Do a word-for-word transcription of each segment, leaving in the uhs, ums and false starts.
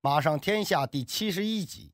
马上天下第七十一集。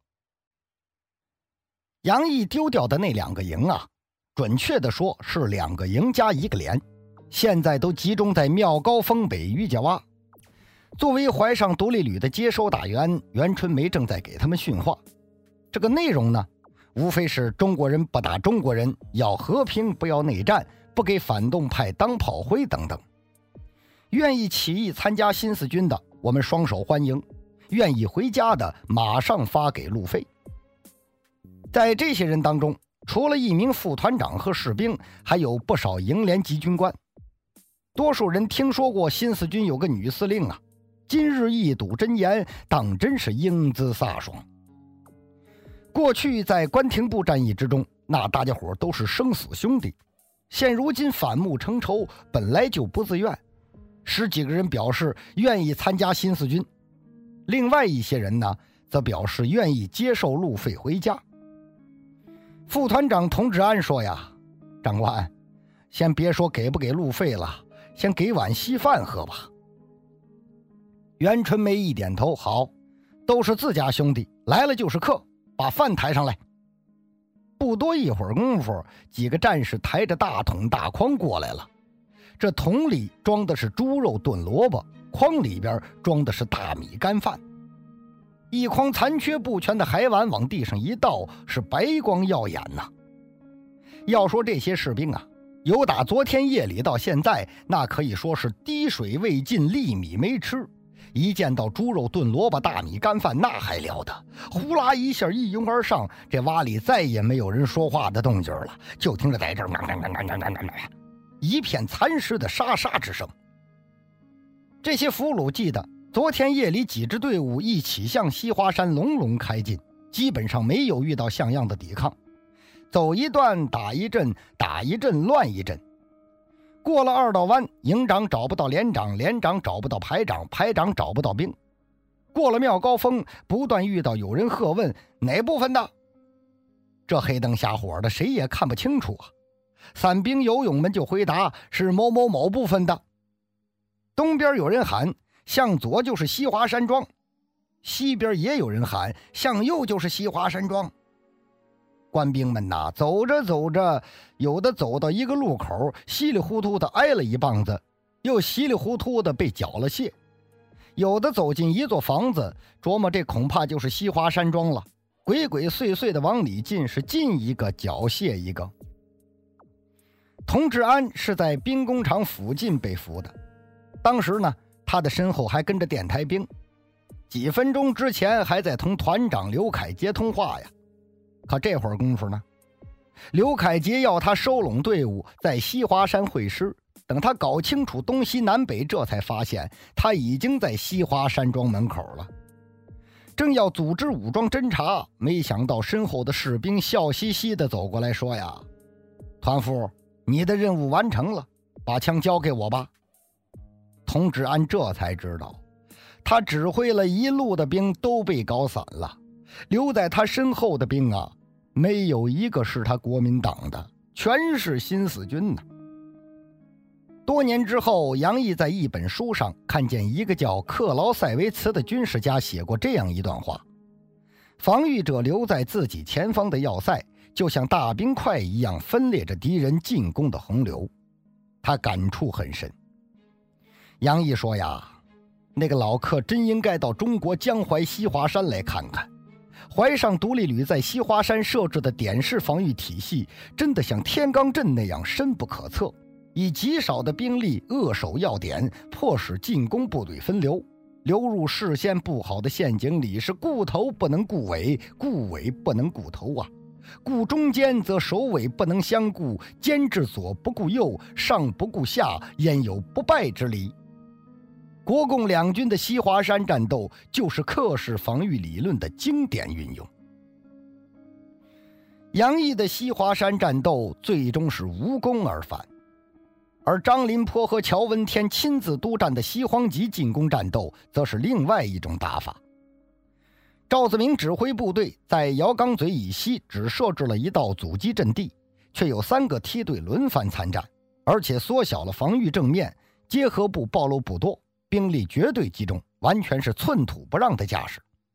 杨毅丢掉的那两个营啊，准确的说是两个营加一个连，现在都集中在庙高峰北于家洼。作为淮上独立旅的接收大员，袁春梅正在给他们训话。这个内容呢，无非是中国人不打中国人，要和平不要内战，不给反动派当炮灰等等。愿意起义参加新四军的，我们双手欢迎；愿意回家的，马上发给路费。在这些人当中，除了一名副团长和士兵，还有不少营连级军官。多数人听说过新四军有个女司令啊，今日一睹真言，当真是英姿飒爽。过去在关亭部战役之中，那大家伙都是生死兄弟，现如今反目成仇，本来就不自愿。十几个人表示愿意参加新四军，另外一些人呢，则表示愿意接受路费回家。副团长童志安说呀，长官，先别说给不给路费了，先给碗稀饭喝吧。袁春梅一点头，好，都是自家兄弟，来了就是客，把饭抬上来。不多一会儿功夫，几个战士抬着大桶大筐过来了。这桶里装的是猪肉炖萝卜，筐里边装的是大米干饭。一筐残缺不全的海碗往地上一倒，是白光耀眼呐。要说这些士兵啊，由打昨天夜里到现在，那可以说是滴水未进，粒米没吃。一见到猪肉炖萝卜大米干饭，那还了得，呼啦一下一拥而上，这洼里再也没有人说话的动静了，就听着在这儿一片蚕食的沙沙之声。这些俘虏记得昨天夜里几支队伍一起向西华山隆隆开进，基本上没有遇到像样的抵抗，走一段打一阵，打一阵乱一阵。过了二道湾，营长找不到连长，连长找不到排长，排长找不到兵。过了庙高峰，不断遇到有人喝问哪部分的，这黑灯瞎火的，谁也看不清楚啊。散兵游勇们就回答是某某某部分的。东边有人喊向左就是西华山庄，西边也有人喊向右就是西华山庄。官兵们呐，走着走着，有的走到一个路口，稀里糊涂的挨了一棒子，又稀里糊涂的被缴了械。有的走进一座房子，琢磨这恐怕就是西华山庄了，鬼鬼祟祟的往里进，是进一个缴械一个。童志安是在兵工厂附近被俘的，当时呢，他的身后还跟着电台兵，几分钟之前还在同团长刘凯杰通话呀。可这会儿功夫呢，刘凯杰要他收拢队伍，在西华山会师。等他搞清楚东西南北，这才发现他已经在西华山庄门口了。正要组织武装侦查，没想到身后的士兵笑嘻嘻地走过来说呀，团副，你的任务完成了，把枪交给我吧。童志安这才知道，他指挥了一路的兵都被搞散了，留在他身后的兵啊，没有一个是他国民党的，全是新四军呢。多年之后，杨毅在一本书上看见一个叫克劳塞维茨的军事家写过这样一段话：防御者留在自己前方的要塞，就像大冰块一样分裂着敌人进攻的洪流。他感触很深。杨毅说呀，那个老克真应该到中国江淮西华山来看看。淮上独立旅在西华山设置的点式防御体系，真的像天罡阵那样深不可测，以极少的兵力扼守要点，迫使进攻部队分流，流入视线不好的陷阱里，是顾头不能顾尾，顾尾不能顾头啊。顾中间则首尾不能相顾，兼至左不顾右，上不顾下，焉有不败之理？国共两军的西华山战斗就是克氏防御理论的经典运用。杨毅的西华山战斗最终是无功而返，而张林坡和乔文天亲自督战的西荒集进攻战斗则是另外一种打法。赵子明指挥部队在姚岗嘴以西只设置了一道阻击阵地，却有三个梯队轮番参战，而且缩小了防御正面，结合部暴露不多，兵力绝对集中，完全是寸土不让的架势。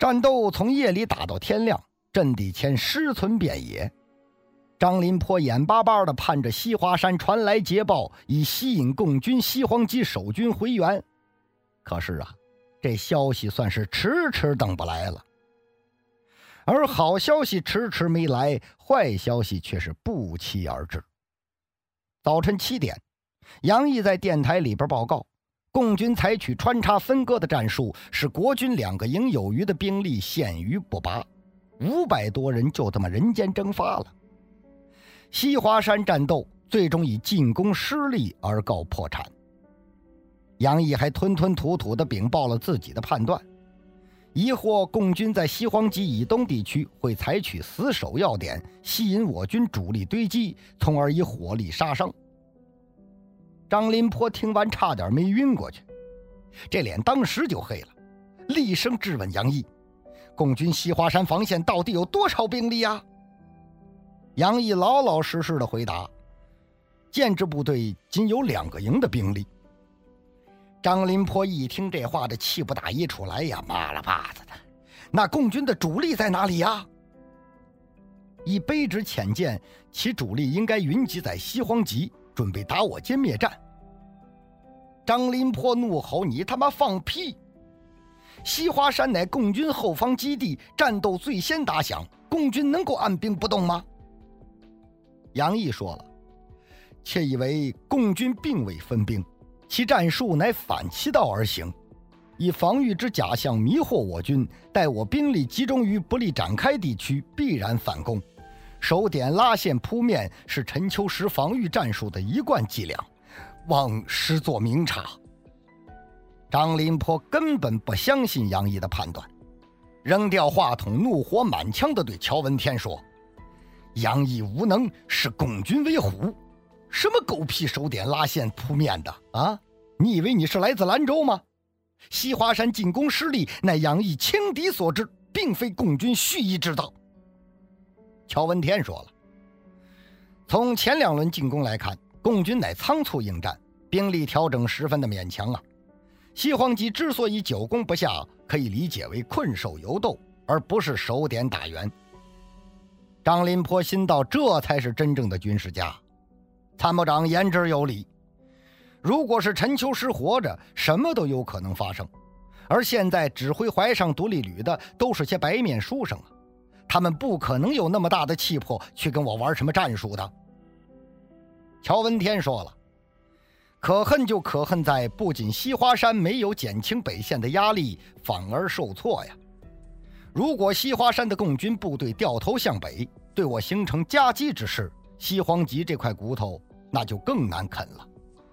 战斗从夜里打到天亮，阵地前尸存遍野。张林坡眼巴巴地盼着西华山传来捷报，以吸引共军西黄旗守军回援。可是啊，这消息算是迟迟等不来了。而好消息迟迟没来，坏消息却是不期而至。早晨七点，杨毅在电台里边报告，共军采取穿插分割的战术，使国军两个营有余的兵力陷于不拔，五百多人就这么人间蒸发了。西华山战斗最终以进攻失利而告破产。杨毅还吞吞吐吐地禀报了自己的判断，疑惑共军在西黄旗以东地区会采取死守要点，吸引我军主力堆积，从而以火力杀伤。张林坡听完差点没晕过去，这脸当时就黑了，厉声质问杨毅：共军西华山防线到底有多少兵力呀？杨毅老老实实的回答：建制部队仅有两个营的兵力。张林坡一听这话，这气不打一处来呀，妈了巴子的，那共军的主力在哪里呀？以卑职浅见，其主力应该云集在西黄旗，准备打我歼灭战。张林坡怒吼：你他妈放屁！西华山乃共军后方基地，战斗最先打响，共军能够按兵不动吗？杨毅说了，窃以为共军并未分兵，其战术乃反其道而行，以防御之假象迷惑我军，待我兵力集中于不利展开地区，必然反攻。守点拉线扑面是陈秋实防御战术的一贯伎俩，望师作明察。张林坡根本不相信杨毅的判断，扔掉话筒，怒火满腔地对乔文天说：杨毅无能，视共军为虎，什么狗屁守点拉线扑面的啊？你以为你是来自兰州吗？西华山进攻失利，乃杨毅轻敌所致，并非共军蓄意制造。乔文天说了，从前两轮进攻来看，共军乃仓促应战，兵力调整十分的勉强啊。西黄旗之所以久攻不下，可以理解为困守犹斗，而不是守点打援。张林坡心道，这才是真正的军事家。参谋长言之有理，如果是陈秋实活着，什么都有可能发生，而现在指挥淮上独立旅的都是些白面书生啊，他们不可能有那么大的气魄去跟我玩什么战术的。乔文天说了，可恨就可恨在不仅西华山没有减轻北线的压力，反而受挫呀。如果西华山的共军部队掉头向北，对我形成夹击之势，西黄旗这块骨头那就更难啃了。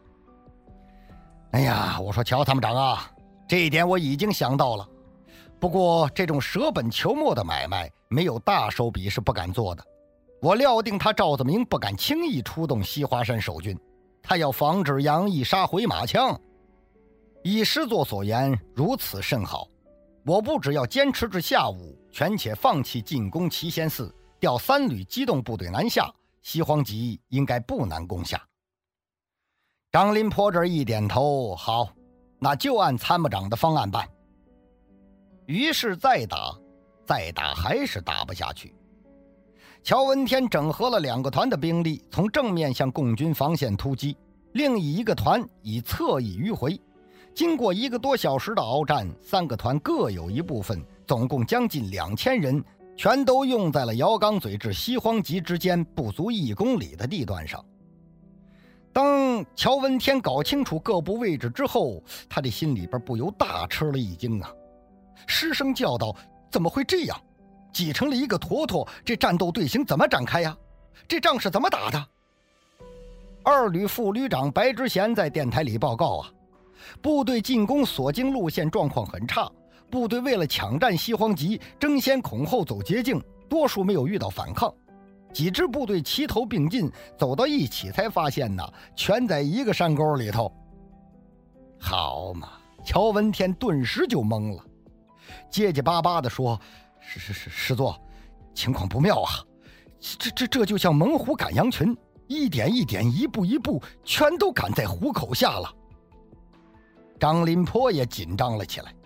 哎呀，我说乔参谋长啊，这一点我已经想到了，不过这种舍本求末的买卖，没有大手笔是不敢做的。我料定他赵子明不敢轻易出动西华山守军，他要防止杨毅杀回马枪。以师座所言，如此甚好。我不只要坚持至下午，全且放弃进攻祁县寺，调三旅机动部队南下，西黄旗应该不难攻下。张林坡这一点头，好，那就按参谋长的方案办。于是再打，再打还是打不下去。乔文天整合了两个团的兵力，从正面向共军防线突击，另一个团以侧翼迂回。经过一个多小时的鏖战，三个团各有一部分，总共将近两千人，全都用在了姚岗嘴至西黄旗之间不足一公里的地段上。当乔文天搞清楚各部位置之后，他的心里边不由大吃了一惊啊，失声叫道：怎么会这样？挤成了一个坨坨，这战斗队形怎么展开呀？这仗是怎么打的？二旅副旅长白之贤在电台里报告啊，部队进攻所经路线状况很差，部队为了抢占西黄旗，争先恐后走捷径，多数没有遇到反抗。几支部队齐头并进，走到一起才发现呢，全在一个山沟里头。好嘛，乔文天顿时就懵了，结结巴巴地说：是是是，师座，情况不妙啊，这这这就像猛虎赶羊群，一点一点，一步一步，全都赶在虎口下了。张林坡也紧张了起来，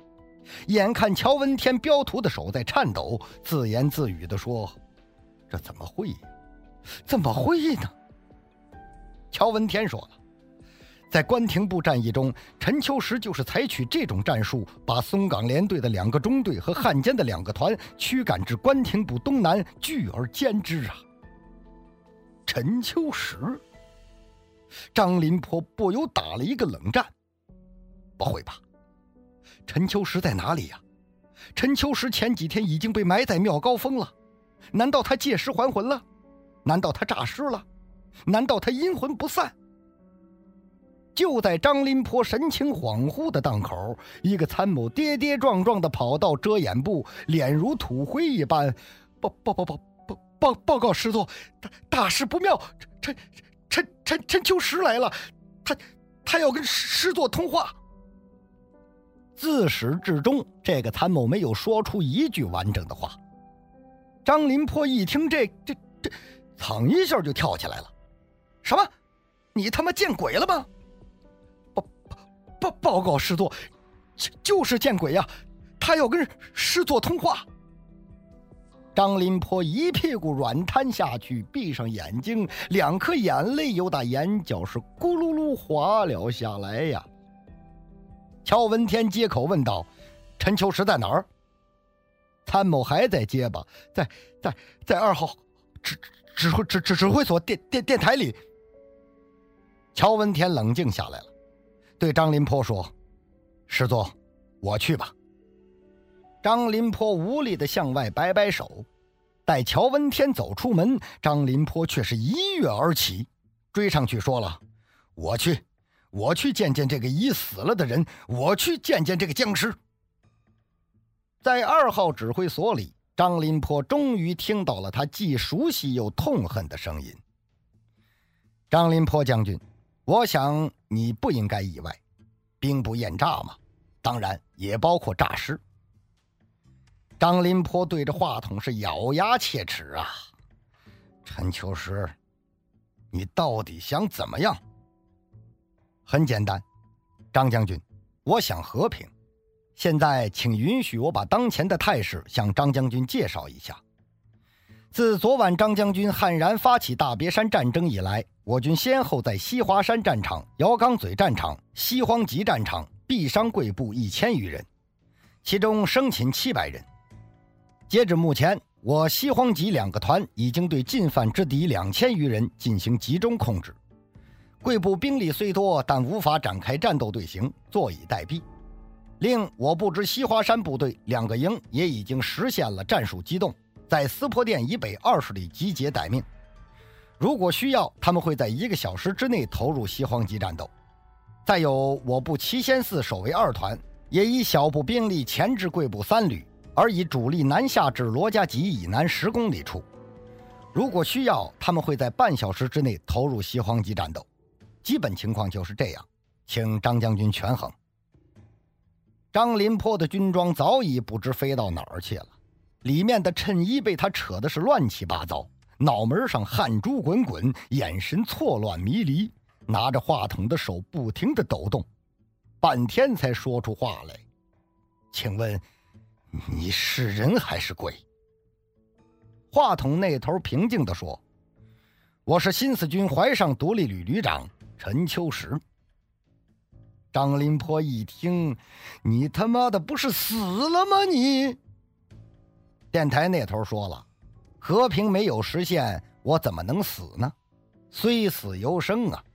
眼看乔文天标图的手在颤抖，自言自语地说：“这怎么会？怎么会呢？”乔文天说了，在关亭部战役中，陈秋实就是采取这种战术，把松岗联队的两个中队和汉奸的两个团驱赶至关亭部东南，聚而歼之啊！陈秋实，张林坡不由打了一个冷战。不会吧？陈秋实在哪里呀？陈秋实前几天已经被埋在妙高峰了，难道他借尸还魂了？难道他诈尸了？难道他阴魂不散？就在张林坡神情恍惚的当口，一个参谋跌跌撞撞地跑到遮掩部，脸如土灰一般：“报报报报报报报告师座，大大事不妙！陈陈陈陈秋实来了，他他要跟师座通话。”自始至终，这个参谋没有说出一句完整的话。张林坡一听这这这，噌一下就跳起来了：“什么？你他妈见鬼了吗？报报报告师座，就就是见鬼呀！他要跟师座通话。”张林坡一屁股软瘫下去，闭上眼睛，两颗眼泪由打眼角是咕噜噜滑了下来呀。乔文天接口问道：“陈秋实在哪儿？”参谋还在结巴：“在在在二号指指挥指指指挥所电电电台里。”乔文天冷静下来了，对张林坡说：“师座，我去吧。”张林坡无力地向外摆摆手。待乔文天走出门，张林坡却是一跃而起，追上去说了：“我去，我去见见这个已死了的人，我去见见这个僵尸。”在二号指挥所里，张林坡终于听到了他既熟悉又痛恨的声音。“张林坡将军，我想你不应该意外，兵不厌诈嘛，当然也包括诈尸。”张林坡对着话筒是咬牙切齿啊！“陈秋实，你到底想怎么样？”“很简单，张将军，我想和平。现在请允许我把当前的态势向张将军介绍一下。自昨晚张将军悍然发起大别山战争以来，我军先后在西华山战场、姚岗嘴战场、西荒集战场毙伤贵部一千余人，其中生擒七百人。截至目前，我西荒集两个团已经对进犯之敌两千余人进行集中控制。贵部兵力虽多，但无法展开战斗队形，坐以待毙。另我部之西华山部队两个营也已经实现了战术机动，在斯坡店以北二十里集结待命。如果需要，他们会在一个小时之内投入西荒集战斗。再有我部祁仙寺守卫二团也以小部兵力前至贵部三旅，而以主力南下至罗家集以南十公里处。如果需要，他们会在半小时之内投入西荒集战斗。基本情况就是这样，请张将军权衡。张林坡的军装早已不知飞到哪儿去了，里面的衬衣被他扯的是乱七八糟，脑门上汗珠滚滚，眼神错乱迷离，拿着话筒的手不停地抖动，半天才说出话来：“请问你是人还是鬼？”话筒那头平静地说：“我是新四军淮上独立旅旅长陈秋实。”张林坡一听：“你他妈的不是死了吗你？”电台那头说了：“和平没有实现，我怎么能死呢？虽死犹生啊！”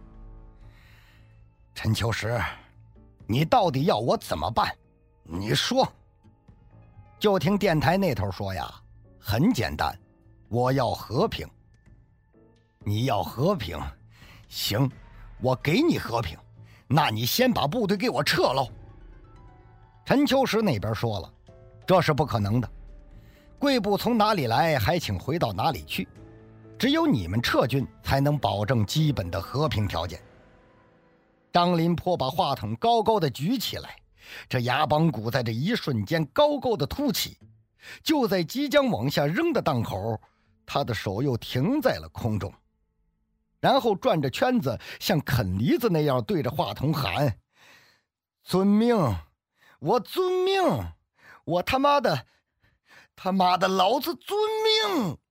陈秋实，你到底要我怎么办？你说。就听电台那头说呀，很简单，我要和平。你要和平，行，我给你和平，那你先把部队给我撤喽。陈秋实那边说了，这是不可能的，贵部从哪里来，还请回到哪里去，只有你们撤军才能保证基本的和平条件。张林坡把话筒高高的举起来，这牙膀骨在这一瞬间高高的凸起，就在即将往下扔的当口，他的手又停在了空中，然后转着圈子像啃梨子那样对着话筒喊：“遵命， 我遵命，我他妈的，他妈的，老子遵命！